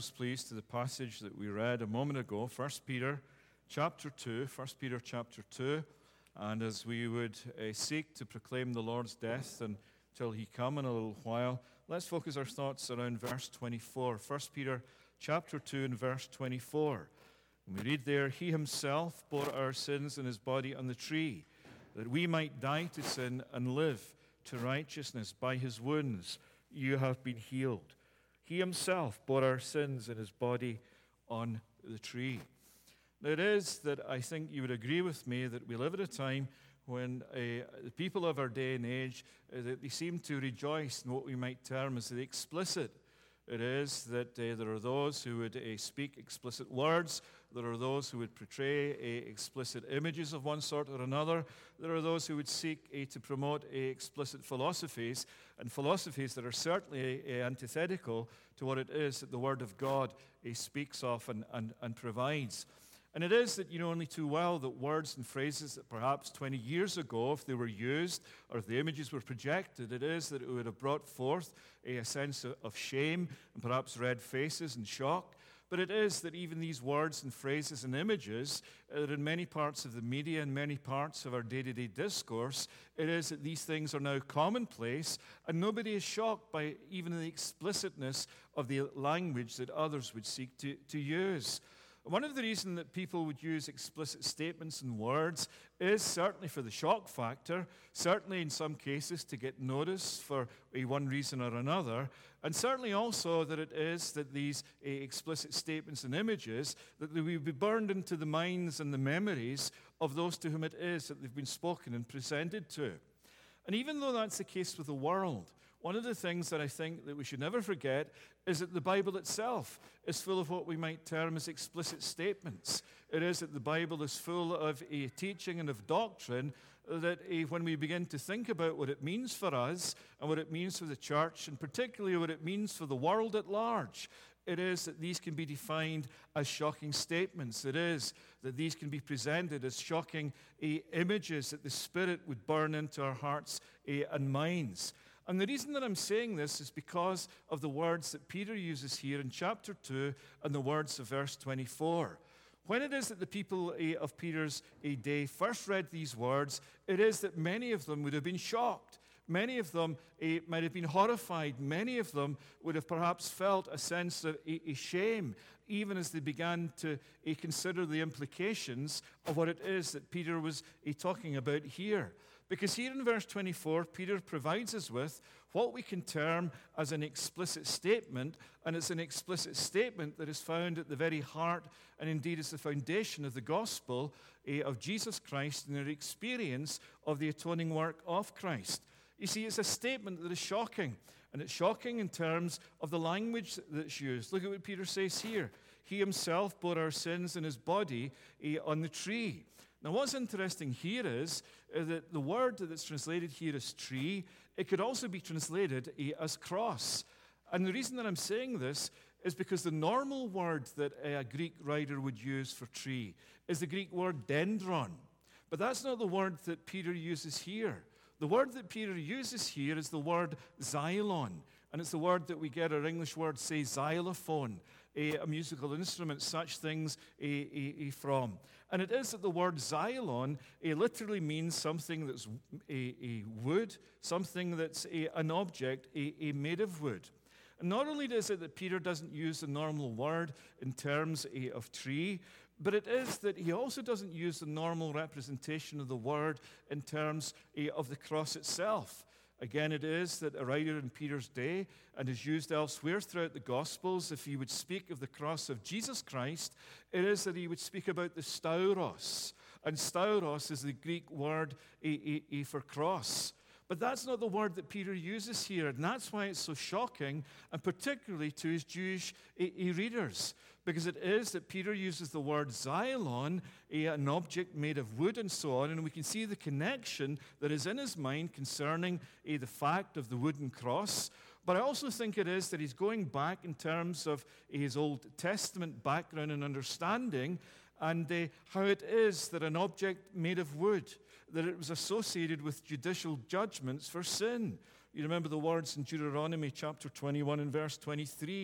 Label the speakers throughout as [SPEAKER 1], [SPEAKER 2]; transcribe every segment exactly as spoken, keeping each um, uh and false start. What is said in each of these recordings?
[SPEAKER 1] Please, to the passage that we read a moment ago, First Peter chapter two, First Peter chapter two, and as we would uh, seek to proclaim the Lord's death until he come in a little while, let's focus our thoughts around verse twenty-four. First Peter chapter two and verse twenty-four. And we read there, "He himself bore our sins in his body on the tree, that we might die to sin and live to righteousness. By his wounds you have been healed." He himself bore our sins in his body on the tree. Now it is that I think you would agree with me that we live at a time when uh, the people of our day and age, uh, that they seem to rejoice in what we might term as the explicit. It is that uh, there are those who would uh, speak explicit words. There are those who would portray uh, explicit images of one sort or another. There are those who would seek uh, to promote uh, explicit philosophies, and philosophies that are certainly uh, antithetical to what it is that the Word of God uh, speaks of and, and, and provides. And it is that you know only too well that words and phrases that perhaps twenty years ago, if they were used or if the images were projected, it is that it would have brought forth a sense of shame and perhaps red faces and shock. But it is that even these words and phrases and images, uh, that in many parts of the media and many parts of our day-to-day discourse, it is that these things are now commonplace, and nobody is shocked by even the explicitness of the language that others would seek to, to use. One of the reasons that people would use explicit statements and words is certainly for the shock factor, certainly in some cases to get notice for a one reason or another, and certainly also that it is that these uh, explicit statements and images, that they will be burned into the minds and the memories of those to whom it is that they've been spoken and presented to. And even though that's the case with the world, one of the things that I think that we should never forget is that the Bible itself is full of what we might term as explicit statements. It is that the Bible is full of a teaching and of doctrine that a, when we begin to think about what it means for us and what it means for the church, and particularly what it means for the world at large, it is that these can be defined as shocking statements. It is that these can be presented as shocking uh, images that the Spirit would burn into our hearts uh, and minds. And the reason that I'm saying this is because of the words that Peter uses here in chapter two and the words of verse twenty-four. When it is that the people uh, of Peter's uh, day first read these words, it is that many of them would have been shocked. Many of them uh, might have been horrified. Many of them would have perhaps felt a sense of uh, shame, even as they began to uh, consider the implications of what it is that Peter was uh, talking about here. Because here in verse twenty-four, Peter provides us with what we can term as an explicit statement, and it's an explicit statement that is found at the very heart and indeed is the foundation of the gospel uh, of Jesus Christ and their experience of the atoning work of Christ. You see, it's a statement that is shocking, and it's shocking in terms of the language that's used. Look at what Peter says here. He himself bore our sins in his body uh, on the tree. Now, what's interesting here is uh, that the word that's translated here as tree, it could also be translated uh, as cross. And the reason that I'm saying this is because the normal word that a Greek writer would use for tree is the Greek word dendron. But that's not the word that Peter uses here. The word that Peter uses here is the word xylon, and it's the word that we get our English word, say, xylophone, a, a musical instrument, such things a, a, a from. And it is that the word xylon a, literally means something that's a, a wood, something that's a, an object a, a made of wood. And not only is it that Peter doesn't use the normal word in terms a, of tree, but it is that he also doesn't use the normal representation of the word in terms uh, of the cross itself. Again, it is that a writer in Peter's day, and is used elsewhere throughout the Gospels, if he would speak of the cross of Jesus Christ, it is that he would speak about the stauros. And stauros is the Greek word uh, uh, uh, for cross. But that's not the word that Peter uses here, and that's why it's so shocking, and particularly to his Jewish uh, uh, readers, because it is that Peter uses the word xylon, uh, an object made of wood and so on, and we can see the connection that is in his mind concerning uh, the fact of the wooden cross. But I also think it is that he's going back in terms of his Old Testament background and understanding, and uh, how it is that an object made of wood, that it was associated with judicial judgments for sin. You remember the words in Deuteronomy chapter twenty-one and verse twenty-three.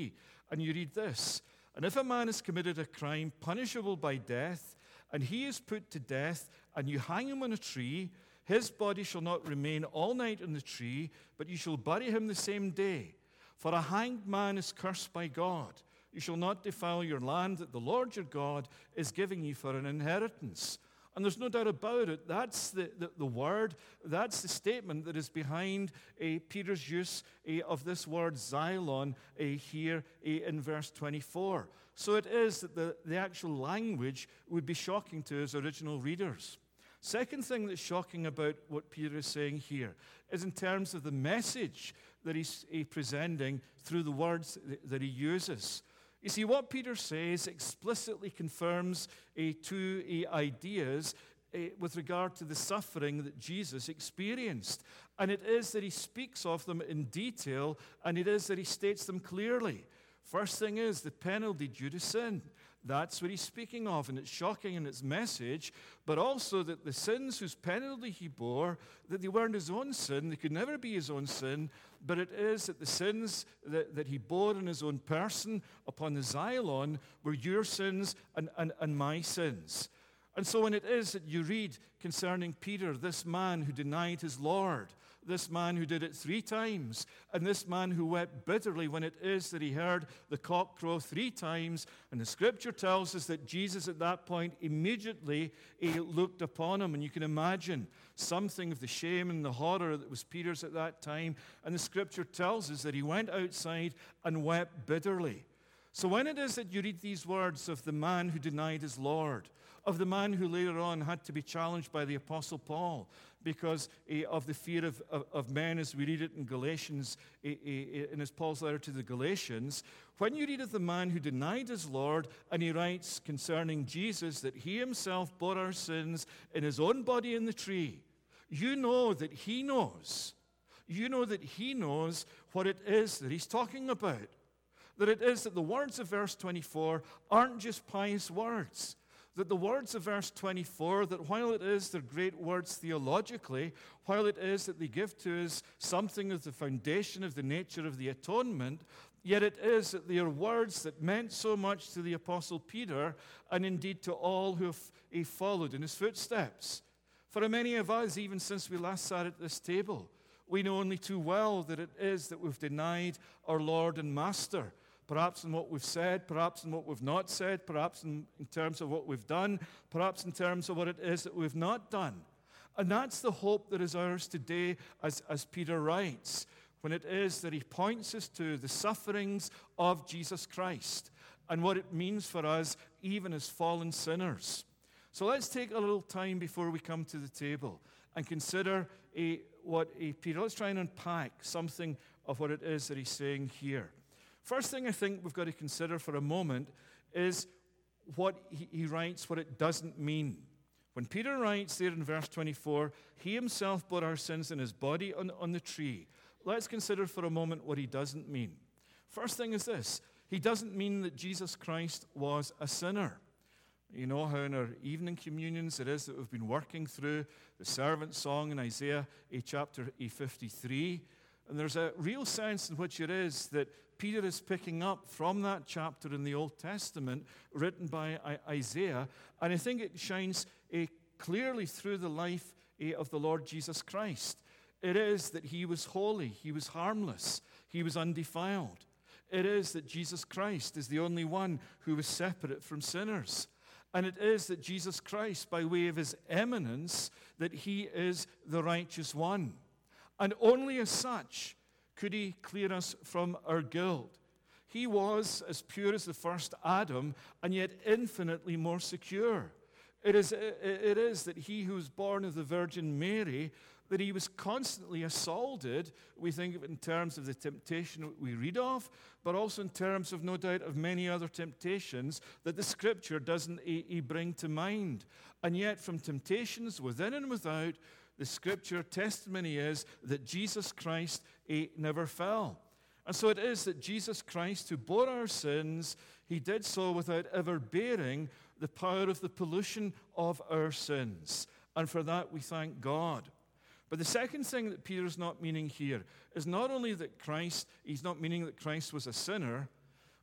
[SPEAKER 1] And you read this, "And if a man has committed a crime punishable by death, and he is put to death, and you hang him on a tree, his body shall not remain all night on the tree, but you shall bury him the same day. For a hanged man is cursed by God. You shall not defile your land that the Lord your God is giving you for an inheritance." And there's no doubt about it, that's the, the, the word, that's the statement that is behind uh, Peter's use uh, of this word xylon uh, here uh, in verse twenty-four. So it is that the, the actual language would be shocking to his original readers. Second thing that's shocking about what Peter is saying here is in terms of the message that he's uh, presenting through the words that, that he uses. You see, what Peter says explicitly confirms uh, two uh, ideas uh, with regard to the suffering that Jesus experienced. And it is that he speaks of them in detail, and it is that he states them clearly. First thing is the penalty due to sin. That's what he's speaking of, and it's shocking in its message, but also that the sins whose penalty he bore, that they weren't his own sin, they could never be his own sin, but it is that the sins that, that he bore in his own person upon the xylon were your sins and, and, and my sins. And so when it is that you read concerning Peter, this man who denied his Lord, this man who did it three times, and this man who wept bitterly when it is that he heard the cock crow three times, and the scripture tells us that Jesus at that point immediately he looked upon him, and you can imagine something of the shame and the horror that was Peter's at that time, and the scripture tells us that he went outside and wept bitterly. So when it is that you read these words of the man who denied his Lord, of the man who later on had to be challenged by the Apostle Paul because uh, of the fear of, of, of men, as we read it in Galatians, uh, uh, in his Paul's letter to the Galatians, when you read of the man who denied his Lord, and he writes concerning Jesus that he himself bore our sins in his own body in the tree, you know that he knows. You know that he knows what it is that he's talking about. That it is that the words of verse twenty-four aren't just pious words. That the words of verse twenty-four, that while it is they're great words theologically, while it is that they give to us something of the foundation of the nature of the atonement, yet it is that they are words that meant so much to the Apostle Peter and indeed to all who have followed in his footsteps. For many of us, even since we last sat at this table, we know only too well that it is that we've denied our Lord and Master. Perhaps in what we've said, perhaps in what we've not said, perhaps in, in terms of what we've done, perhaps in terms of what it is that we've not done. And that's the hope that is ours today, as, as Peter writes, when it is that he points us to the sufferings of Jesus Christ and what it means for us, even as fallen sinners. So let's take a little time before we come to the table and consider a, what a Peter, let's try and unpack something of what it is that he's saying here. First thing I think we've got to consider for a moment is what he, he writes, what it doesn't mean. When Peter writes there in verse twenty-four, he himself bore our sins in his body on, on the tree. Let's consider for a moment what he doesn't mean. First thing is this, he doesn't mean that Jesus Christ was a sinner. You know how in our evening communions it is that we've been working through the servant song in Isaiah chapter fifty-three. And there's a real sense in which it is that Peter is picking up from that chapter in the Old Testament written by Isaiah, and I think it shines uh, clearly through the life uh, of the Lord Jesus Christ. It is that he was holy, he was harmless, he was undefiled. It is that Jesus Christ is the only one who was separate from sinners. And it is that Jesus Christ, by way of his eminence, that he is the righteous one. And only as such could he clear us from our guilt. He was as pure as the first Adam, and yet infinitely more secure. It is, it is that he who was born of the Virgin Mary, that he was constantly assaulted. We think of it in terms of the temptation we read of, but also in terms of, no doubt, of many other temptations that the Scripture doesn't bring to mind. And yet from temptations within and without, the Scripture testimony is that Jesus Christ eh, never fell. And so it is that Jesus Christ, who bore our sins, he did so without ever bearing the power of the pollution of our sins. And for that we thank God. But the second thing that Peter's not meaning here is not only that Christ, he's not meaning that Christ was a sinner,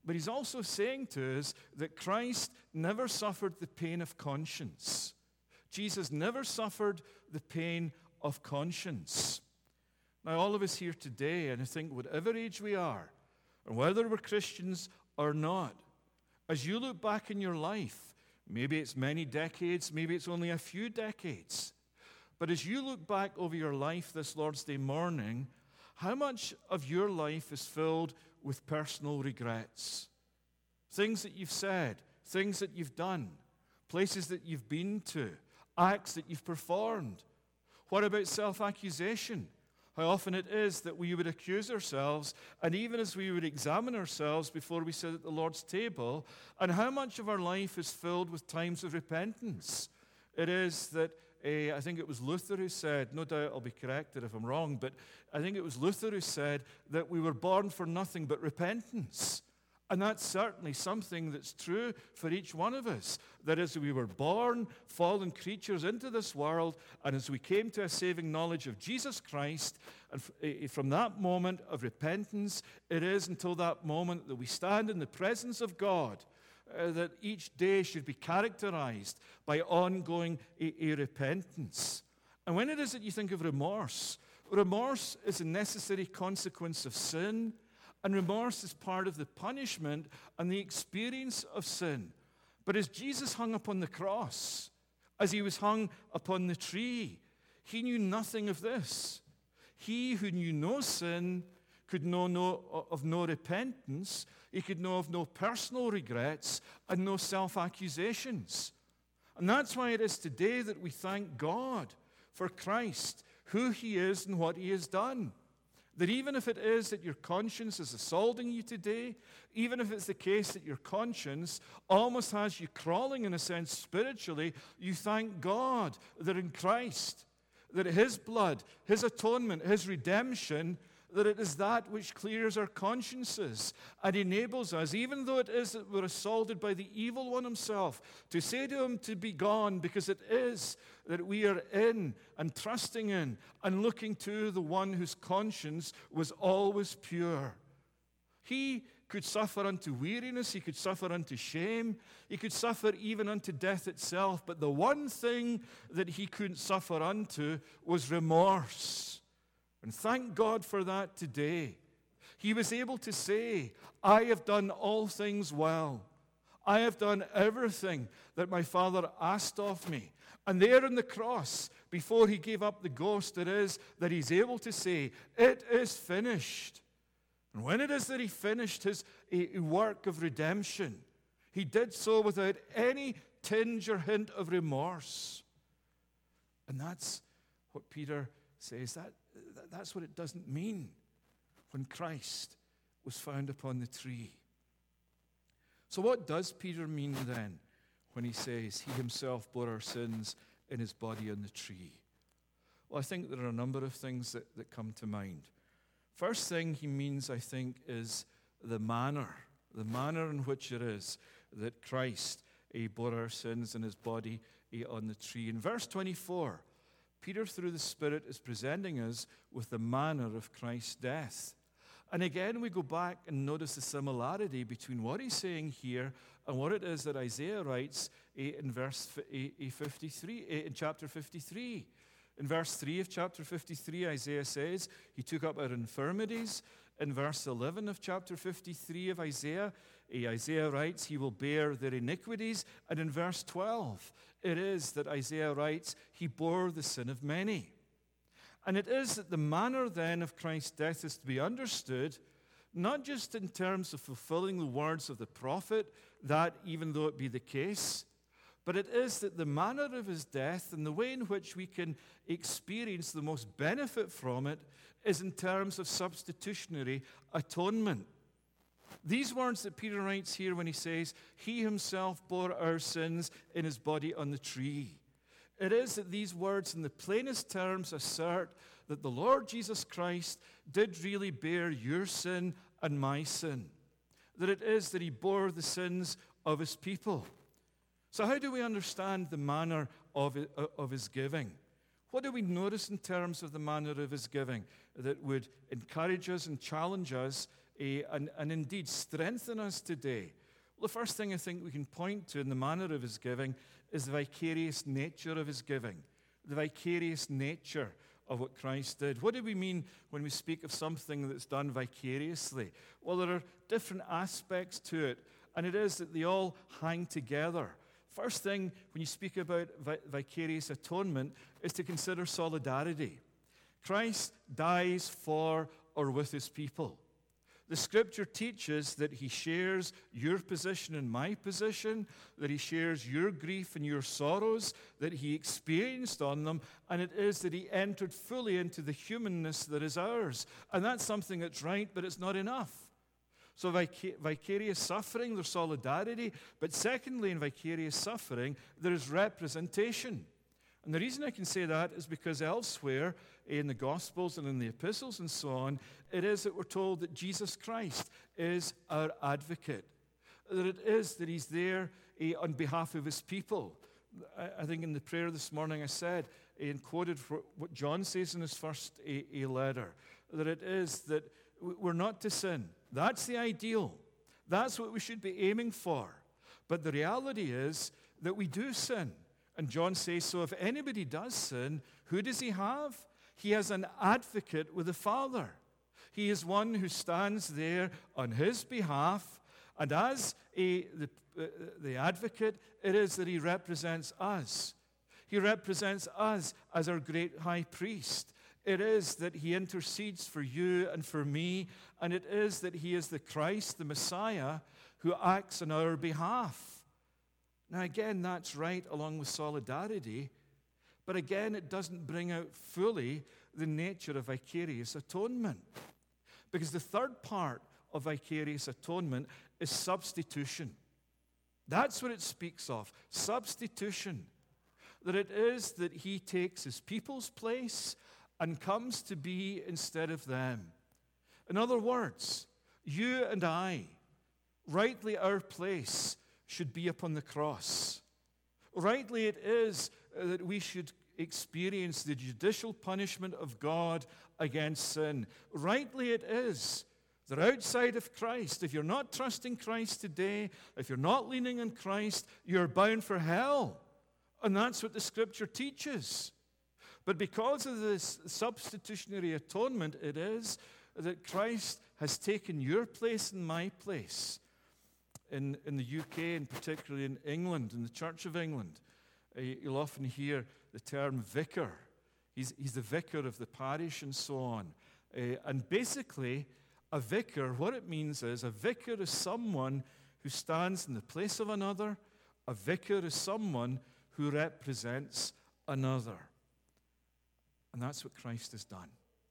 [SPEAKER 1] But he's also saying to us that Christ never suffered the pain of conscience. Jesus never suffered the pain of conscience. Now, all of us here today, and I think whatever age we are, or whether we're Christians or not, as you look back in your life, maybe it's many decades, maybe it's only a few decades, but as you look back over your life this Lord's Day morning, how much of your life is filled with personal regrets? Things that you've said, things that you've done, places that you've been to, acts that you've performed. What about self-accusation? How often it is that we would accuse ourselves, and even as we would examine ourselves before we sit at the Lord's table, and how much of our life is filled with times of repentance. It is that, uh, I think it was Luther who said, no doubt I'll be corrected if I'm wrong, but I think it was Luther who said that we were born for nothing but repentance. And that's certainly something that's true for each one of us. That as we were born, fallen creatures into this world, and as we came to a saving knowledge of Jesus Christ, and from that moment of repentance, it is until that moment that we stand in the presence of God, uh, that each day should be characterized by ongoing a, a repentance. And when it is that you think of remorse, remorse is a necessary consequence of sin. And remorse is part of the punishment and the experience of sin. But as Jesus hung upon the cross, as he was hung upon the tree, he knew nothing of this. He who knew no sin could know no, of no repentance. He could know of no personal regrets and no self-accusations. And that's why it is today that we thank God for Christ, who he is and what he has done. That even if it is that your conscience is assaulting you today, even if it's the case that your conscience almost has you crawling in a sense spiritually, you thank God that in Christ, that his blood, his atonement, his redemption, that it is that which clears our consciences and enables us, even though it is that we're assaulted by the evil one himself, to say to him to be gone, because it is that we are in and trusting in and looking to the one whose conscience was always pure. He could suffer unto weariness, he could suffer unto shame, he could suffer even unto death itself, but the one thing that he couldn't suffer unto was remorse. And thank God for that today. He was able to say, I have done all things well. I have done everything that my Father asked of me. And there on the cross, before he gave up the ghost, it is that he's able to say, it is finished. And when it is that he finished his work of redemption, he did so without any tinge or hint of remorse. And that's what Peter says. That That's what it doesn't mean when Christ was found upon the tree. So what does Peter mean then when he says he himself bore our sins in his body on the tree? Well, I think there are a number of things that, that come to mind. First thing he means, I think, is the manner, the manner in which it is that Christ he bore our sins in his body he, on the tree. In verse twenty-four, Peter, through the Spirit, is presenting us with the manner of Christ's death. And again, we go back and notice the similarity between what he's saying here and what it is that Isaiah writes in verse fifty-three, in chapter fifty-three. In verse three of chapter fifty-three, Isaiah says, he took up our infirmities. In verse eleven of chapter fifty-three of Isaiah, Isaiah writes, he will bear their iniquities. And in verse twelve, it is that Isaiah writes, he bore the sin of many. And it is that the manner then of Christ's death is to be understood, not just in terms of fulfilling the words of the prophet, that even though it be the case, but it is that the manner of his death and the way in which we can experience the most benefit from it is in terms of substitutionary atonement. These words that Peter writes here when he says, he himself bore our sins in his body on the tree. It is that these words in the plainest terms assert that the Lord Jesus Christ did really bear your sin and my sin. That it is that he bore the sins of his people. So how do we understand the manner of, of his giving? What do we notice in terms of the manner of his giving that would encourage us and challenge us eh, and, and indeed strengthen us today? Well, the first thing I think we can point to in the manner of his giving is the vicarious nature of his giving, the vicarious nature of what Christ did. What do we mean when we speak of something that's done vicariously? Well, there are different aspects to it, and it is that they all hang together. First thing, when you speak about vi- vicarious atonement, is to consider solidarity. Christ dies for or with his people. The Scripture teaches that he shares your position and my position, that he shares your grief and your sorrows, that he experienced on them, and it is that he entered fully into the humanness that is ours. And that's something that's right, but it's not enough. So vic- vicarious suffering, there's solidarity, but secondly, in vicarious suffering, there is representation. And the reason I can say that is because elsewhere in the Gospels and in the epistles and so on, it is that we're told that Jesus Christ is our advocate, that it is that he's there eh, on behalf of his people. I, I think in the prayer this morning I said, eh, and quoted for what John says in his first eh, eh, letter, that it is that we're not to sin. That's the ideal. That's what we should be aiming for. But the reality is that we do sin. And John says, so if anybody does sin, who does he have? He has an advocate with the Father. He is one who stands there on his behalf. And as a, the, uh, the advocate, it is that he represents us. He represents us as our great high priest. It is that he intercedes for you and for me. And it is that he is the Christ, the Messiah, who acts on our behalf. Now, again, that's right along with solidarity, but again, it doesn't bring out fully the nature of vicarious atonement. Because the third part of vicarious atonement is substitution. That's what it speaks of, substitution. That it is that he takes his people's place and comes to be instead of them. In other words, you and I, rightly our place, should be upon the cross. Rightly it is that we should experience the judicial punishment of God against sin. Rightly it is that outside of Christ, if you're not trusting Christ today, if you're not leaning on Christ, you're bound for hell. And that's what the Scripture teaches. But because of this substitutionary atonement, it is that Christ has taken your place and my place. In, in the U K, and particularly in England, in the Church of England, uh, you'll often hear the term vicar. He's, he's the vicar of the parish and so on. Uh, and basically, a vicar, what it means is a vicar is someone who stands in the place of another. A vicar is someone who represents another. And that's what Christ has done.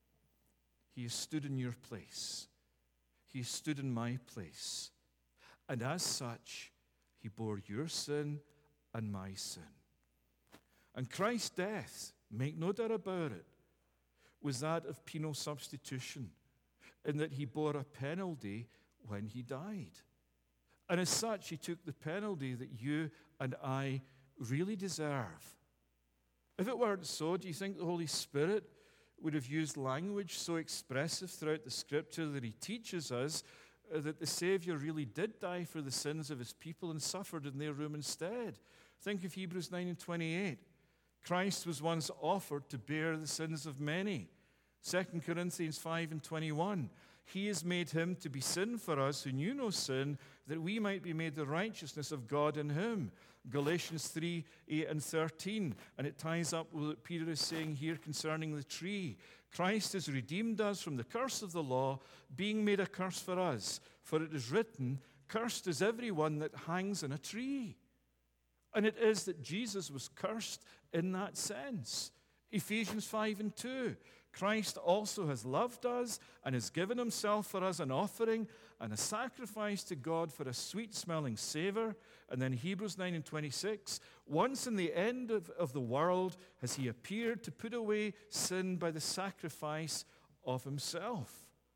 [SPEAKER 1] He has stood in your place. He has stood in my place. And as such, he bore your sin and my sin. And Christ's death, make no doubt about it, was that of penal substitution, in that he bore a penalty when he died. And as such, he took the penalty that you and I really deserve. If it weren't so, do you think the Holy Spirit would have used language so expressive throughout the Scripture that he teaches us that the Savior really did die for the sins of his people and suffered in their room instead? Think of Hebrews nine and twenty-eight. Christ was once offered to bear the sins of many. Second Corinthians five and twenty-one. He has made him to be sin for us who knew no sin, that we might be made the righteousness of God in him. Galatians three, eight and thirteen. And it ties up with what Peter is saying here concerning the tree. Christ has redeemed us from the curse of the law, being made a curse for us. For it is written, cursed is everyone that hangs on a tree. And it is that Jesus was cursed in that sense. Ephesians five and two. Christ also has loved us and has given himself for us an offering and a sacrifice to God for a sweet-smelling savor. And then Hebrews nine and twenty-six. Once in the end of, of the world has he appeared to put away sin by the sacrifice of himself.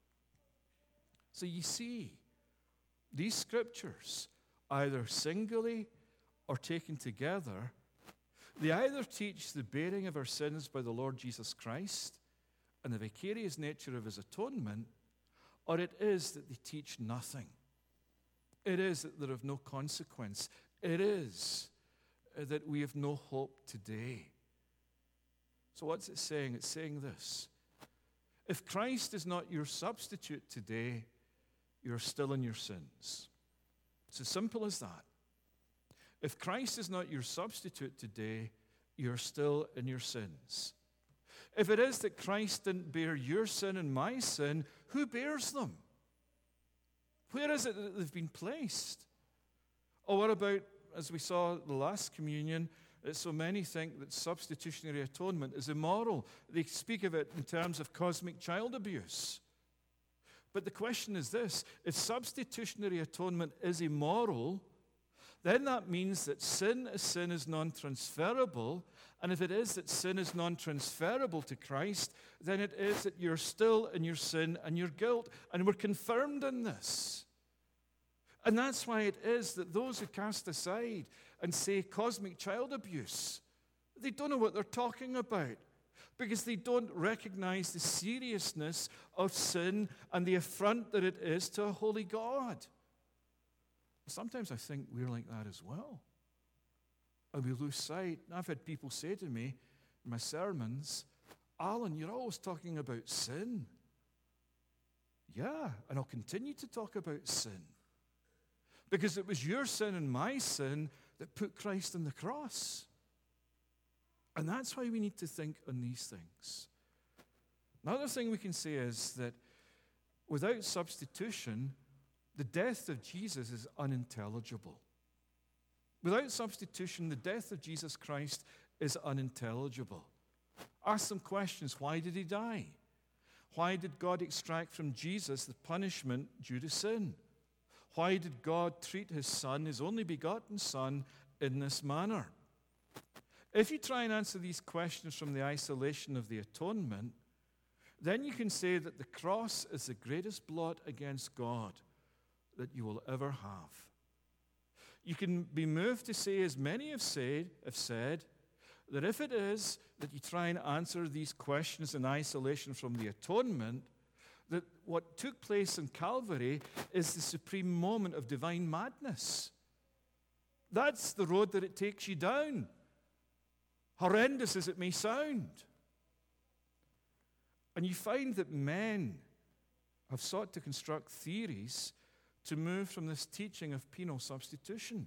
[SPEAKER 1] So you see, these scriptures, either singly or taken together, they either teach the bearing of our sins by the Lord Jesus Christ and the vicarious nature of his atonement, or it is that they teach nothing. It is that they're of no consequence. It is that we have no hope today. So what's it saying? It's saying this. If Christ is not your substitute today, you're still in your sins. It's as simple as that. If Christ is not your substitute today, you're still in your sins. If it is that Christ didn't bear your sin and my sin, who bears them? Where is it that they've been placed? Or what about, as we saw the last communion, that so many think that substitutionary atonement is immoral. They speak of it in terms of cosmic child abuse. But the question is this: if substitutionary atonement is immoral, then that means that sin as sin is non-transferable. And if it is that sin is non-transferable to Christ, then it is that you're still in your sin and your guilt. And we're confirmed in this. And that's why it is that those who cast aside and say cosmic child abuse, they don't know what they're talking about, because they don't recognize the seriousness of sin and the affront that it is to a holy God. Sometimes I think we're like that as well. And we lose sight. I've had people say to me in my sermons, Alan, you're always talking about sin. Yeah, and I'll continue to talk about sin. Because it was your sin and my sin that put Christ on the cross. And that's why we need to think on these things. Another thing we can say is that without substitution, the death of Jesus is unintelligible. Without substitution, the death of Jesus Christ is unintelligible. Ask some questions. Why did he die? Why did God extract from Jesus the punishment due to sin? Why did God treat his Son, his only begotten Son, in this manner? If you try and answer these questions from the isolation of the atonement, then you can say that the cross is the greatest blot against God that you will ever have. You can be moved to say, as many have said, have said, that if it is that you try and answer these questions in isolation from the atonement, that what took place in Calvary is the supreme moment of divine madness. That's the road that it takes you down, horrendous as it may sound. And you find that men have sought to construct theories to move from this teaching of penal substitution.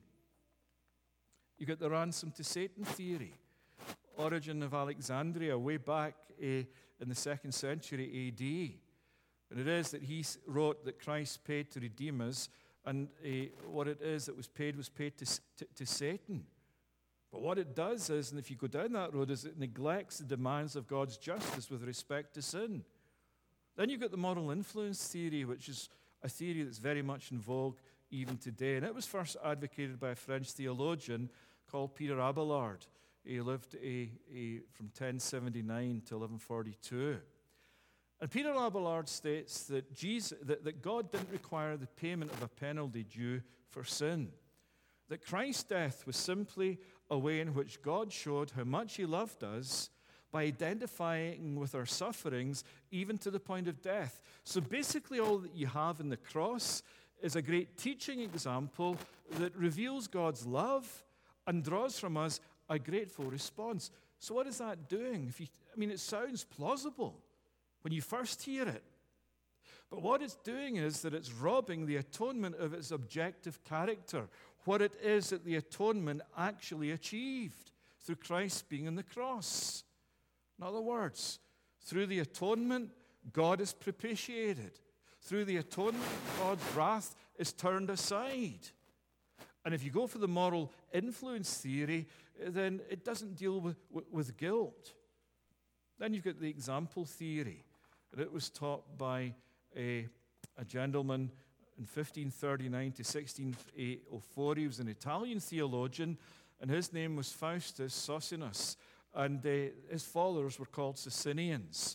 [SPEAKER 1] You get the ransom to Satan theory. Origen of Alexandria, way back uh, in the second century A D. And it is that he wrote that Christ paid to redeem us, and uh, what it is that was paid was paid to, to, to Satan. But what it does is, and if you go down that road, is it neglects the demands of God's justice with respect to sin. Then you've got the moral influence theory, which is a theory that's very much in vogue even today. And it was first advocated by a French theologian called Peter Abelard. He lived a, a, from ten seventy-nine to eleven forty-two. And Peter Abelard states that, Jesus, that, that God didn't require the payment of a penalty due for sin. That Christ's death was simply a way in which God showed how much he loved us by identifying with our sufferings, even to the point of death. So basically all that you have in the cross is a great teaching example that reveals God's love and draws from us a grateful response. So what is that doing? If you, I mean, it sounds plausible when you first hear it. But what it's doing is that it's robbing the atonement of its objective character, what it is that the atonement actually achieved through Christ being on the cross. In other words, through the atonement, God is propitiated. Through the atonement, God's wrath is turned aside. And if you go for the moral influence theory, then it doesn't deal with, with, with guilt. Then you've got the example theory. And it was taught by a, a gentleman in fifteen thirty-nine to sixteen oh four. He was an Italian theologian, and his name was Faustus Socinus. And uh, his followers were called Socinians.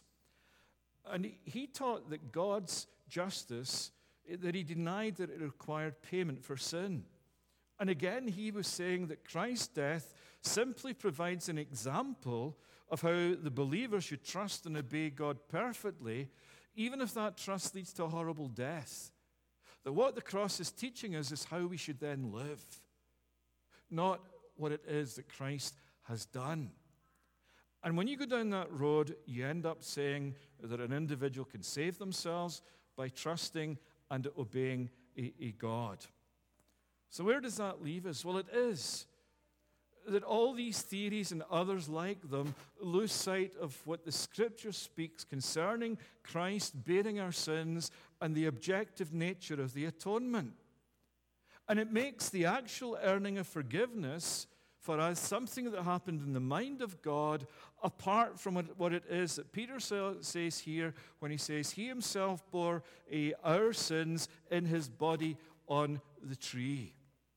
[SPEAKER 1] And he, he taught that God's justice, that he denied that it required payment for sin. And again, he was saying that Christ's death simply provides an example of how the believer should trust and obey God perfectly, even if that trust leads to a horrible death, that what the cross is teaching us is how we should then live, not what it is that Christ has done. And when you go down that road, you end up saying that an individual can save themselves by trusting and obeying a, a God. So where does that leave us? Well, it is that all these theories and others like them lose sight of what the Scripture speaks concerning Christ bearing our sins and the objective nature of the atonement. And it makes the actual earning of forgiveness for us something that happened in the mind of God, apart from what it is that Peter says here when he says he himself bore our sins in his body on the tree.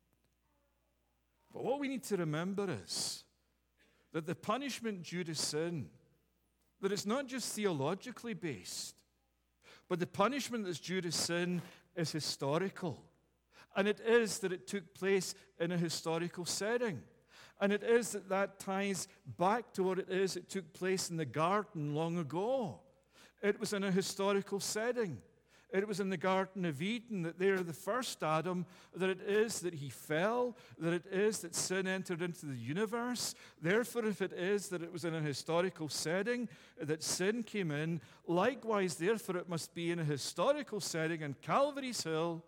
[SPEAKER 1] But what we need to remember is that the punishment due to sin, that it's not just theologically based, but the punishment that's due to sin is historical. And it is that it took place in a historical setting. And it is that that ties back to what it is that took place in the garden long ago. It was in a historical setting. It was in the Garden of Eden that there, the first Adam, that it is that he fell, that it is that sin entered into the universe. Therefore, if it is that it was in a historical setting that sin came in, likewise, therefore, it must be in a historical setting in Calvary's Hill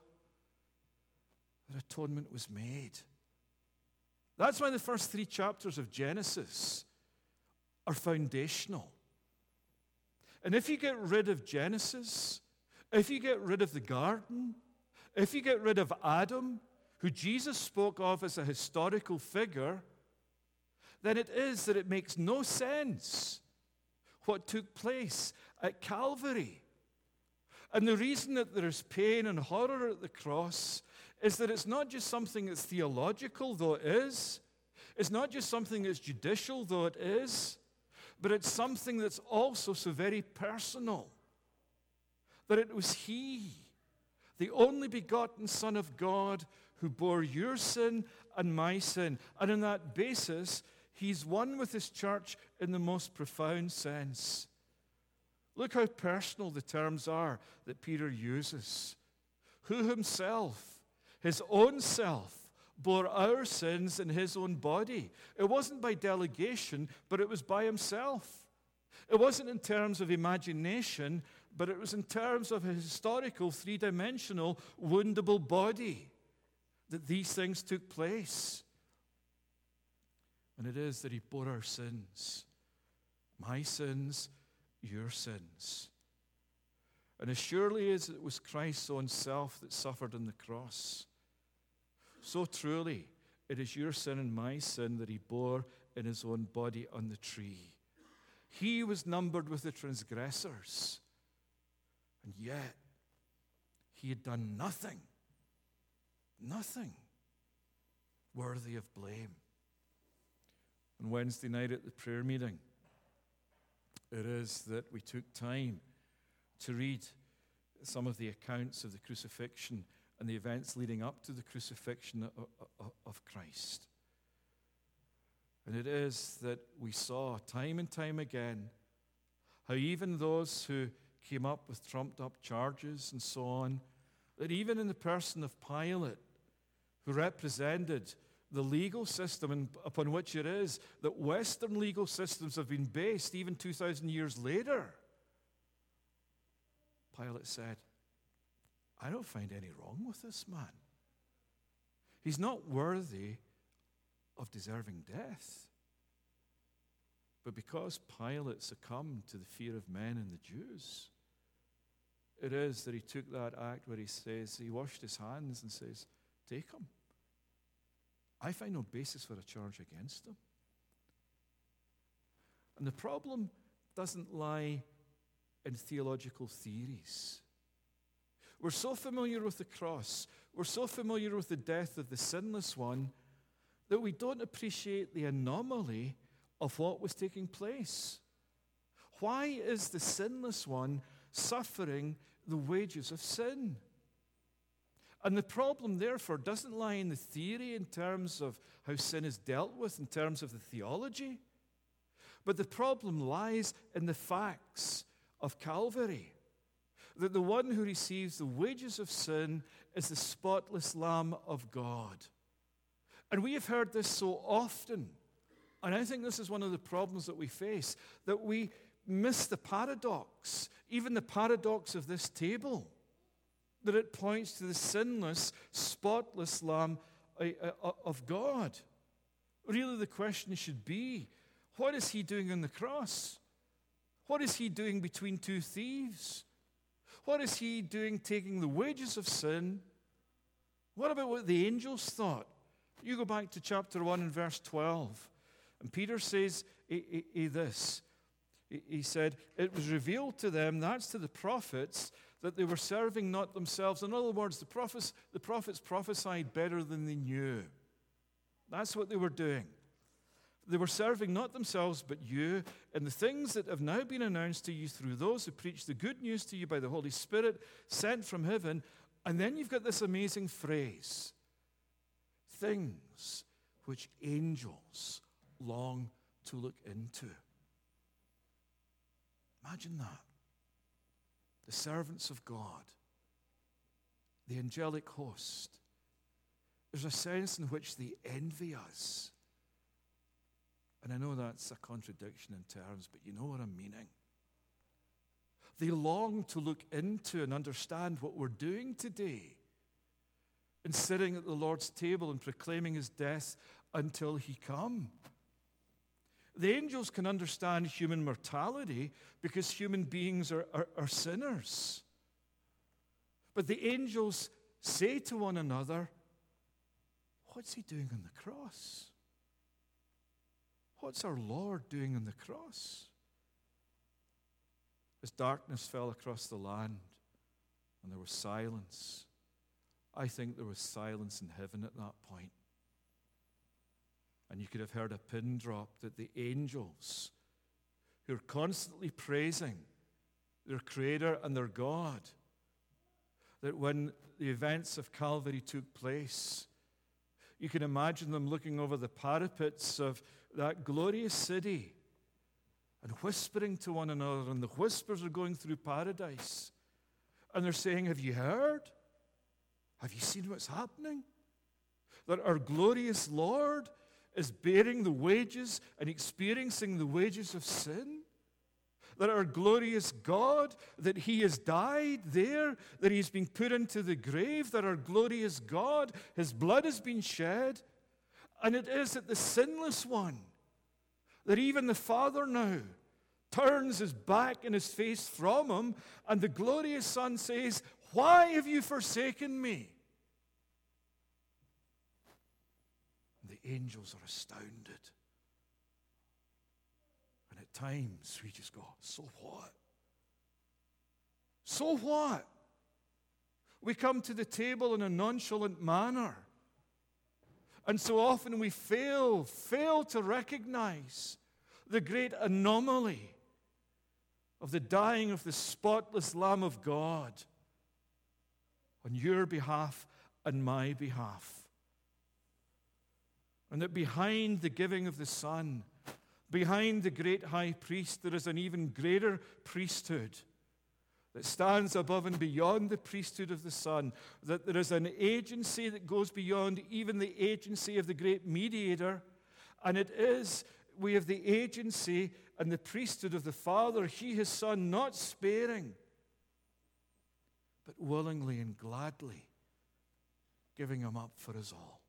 [SPEAKER 1] that atonement was made. That's why the first three chapters of Genesis are foundational. And if you get rid of Genesis, if you get rid of the garden, if you get rid of Adam, who Jesus spoke of as a historical figure, then it is that it makes no sense what took place at Calvary. And the reason that there is pain and horror at the cross is that it's not just something that's theological, though it is. It's not just something that's judicial, though it is. But it's something that's also so very personal. That it was He, the only begotten Son of God, who bore your sin and my sin. And on that basis, He's one with His church in the most profound sense. Look how personal the terms are that Peter uses. Who Himself, His own self, bore our sins in His own body. It wasn't by delegation, but it was by Himself. It wasn't in terms of imagination, but it was in terms of a historical, three-dimensional, woundable body that these things took place. And it is that He bore our sins. My sins, your sins. And as surely as it was Christ's own self that suffered on the cross, so truly it is your sin and my sin that He bore in His own body on the tree. He was numbered with the transgressors, and yet He had done nothing, nothing worthy of blame. On Wednesday night at the prayer meeting, it is that we took time to read some of the accounts of the crucifixion and the events leading up to the crucifixion of Christ. And it is that we saw time and time again how even those who came up with trumped-up charges and so on, that even in the person of Pilate, who represented the legal system upon which it is that Western legal systems have been based even two thousand years later, Pilate said, I don't find any wrong with this man. He's not worthy of deserving death. But because Pilate succumbed to the fear of men and the Jews, it is that he took that act where he says, he washed his hands and says, take him. I find no basis for a charge against him. And the problem doesn't lie in theological theories. We're so familiar with the cross, we're so familiar with the death of the sinless one, that we don't appreciate the anomaly of what was taking place. Why is the sinless one suffering the wages of sin? And the problem, therefore, doesn't lie in the theory in terms of how sin is dealt with, in terms of the theology, but the problem lies in the facts of Calvary. that the one who receives the wages of sin is the spotless Lamb of God. And we have heard this so often, and I think this is one of the problems that we face, that we miss the paradox, even the paradox of this table, that it points to the sinless, spotless Lamb of God. Really, the question should be, what is he doing on the cross? What is he doing between two thieves? What is he doing taking the wages of sin? What about what the angels thought? You go back to chapter one and verse twelve. And Peter says he, he, he this. He, he said, it was revealed to them, that's to the prophets, that they were serving not themselves. In other words, the prophets, the prophets prophesied better than they knew. That's what they were doing. They were serving not themselves, but you, and the things that have now been announced to you through those who preach the good news to you by the Holy Spirit sent from heaven. And then you've got this amazing phrase, things which angels long to look into. Imagine that. The servants of God, the angelic host. There's a sense in which they envy us. And I know that's a contradiction in terms, but you know what I'm meaning. They long to look into and understand what we're doing today in sitting at the Lord's table and proclaiming his death until he come. The angels can understand human mortality because human beings are, are, are sinners. But the angels say to one another, what's he doing on the cross? What's our Lord doing on the cross? As darkness fell across the land and there was silence, I think there was silence in heaven at that point. And you could have heard a pin drop that the angels, who are constantly praising their Creator and their God, that when the events of Calvary took place, you can imagine them looking over the parapets of that glorious city and whispering to one another, and the whispers are going through paradise. And they're saying, have you heard? Have you seen what's happening? That our glorious Lord is bearing the wages and experiencing the wages of sin? That our glorious God, that he has died there, that he's been put into the grave, that our glorious God, his blood has been shed. And it is that the sinless one, that even the Father now turns his back and his face from him, and the glorious Son says, why have you forsaken me? And the angels are astounded. And at times we just go, so what? So what? We come to the table in a nonchalant manner. And so often we fail, fail to recognize the great anomaly of the dying of the spotless Lamb of God on your behalf and my behalf. And that behind the giving of the Son, behind the great high priest, there is an even greater priesthood that stands above and beyond the priesthood of the Son, that there is an agency that goes beyond even the agency of the great mediator, and it is, we have the agency and the priesthood of the Father, he, his Son, not sparing, but willingly and gladly giving him up for us all.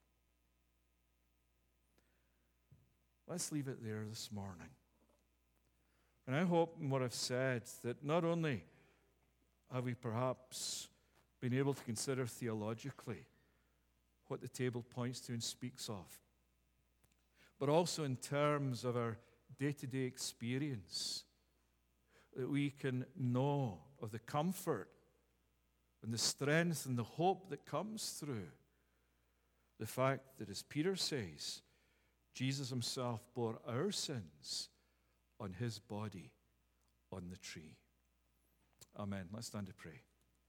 [SPEAKER 1] Let's leave it there this morning. And I hope in what I've said that not only have we perhaps been able to consider theologically what the table points to and speaks of, but also in terms of our day-to-day experience, that we can know of the comfort and the strength and the hope that comes through the fact that, as Peter says, Jesus himself bore our sins on his body on the tree. Amen. Let's stand to pray.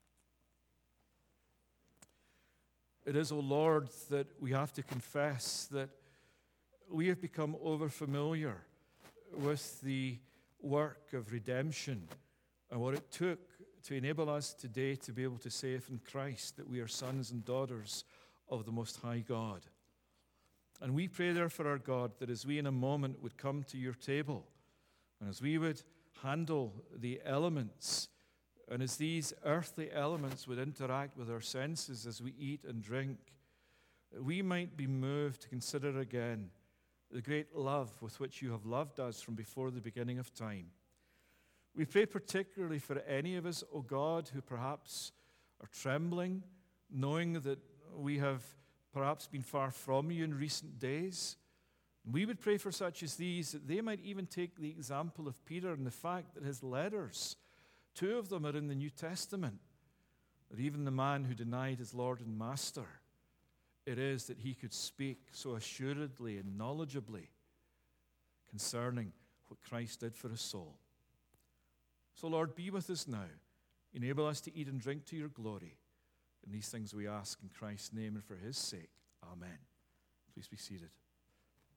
[SPEAKER 1] It is, O Lord, that we have to confess that we have become overfamiliar with the work of redemption and what it took to enable us today to be able to say in Christ that we are sons and daughters of the Most High God. And we pray therefore, our God, that as we in a moment would come to your table, and as we would handle the elements, and as these earthly elements would interact with our senses as we eat and drink, we might be moved to consider again the great love with which you have loved us from before the beginning of time. We pray particularly for any of us, O God, who perhaps are trembling, knowing that we have perhaps been far from you in recent days. We would pray for such as these, that they might even take the example of Peter and the fact that his letters, two of them are in the New Testament, that even the man who denied his Lord and Master, it is that he could speak so assuredly and knowledgeably concerning what Christ did for his soul. So, Lord, be with us now. Enable us to eat and drink to your glory. And these things we ask in Christ's name and for his sake. Amen. Please be seated.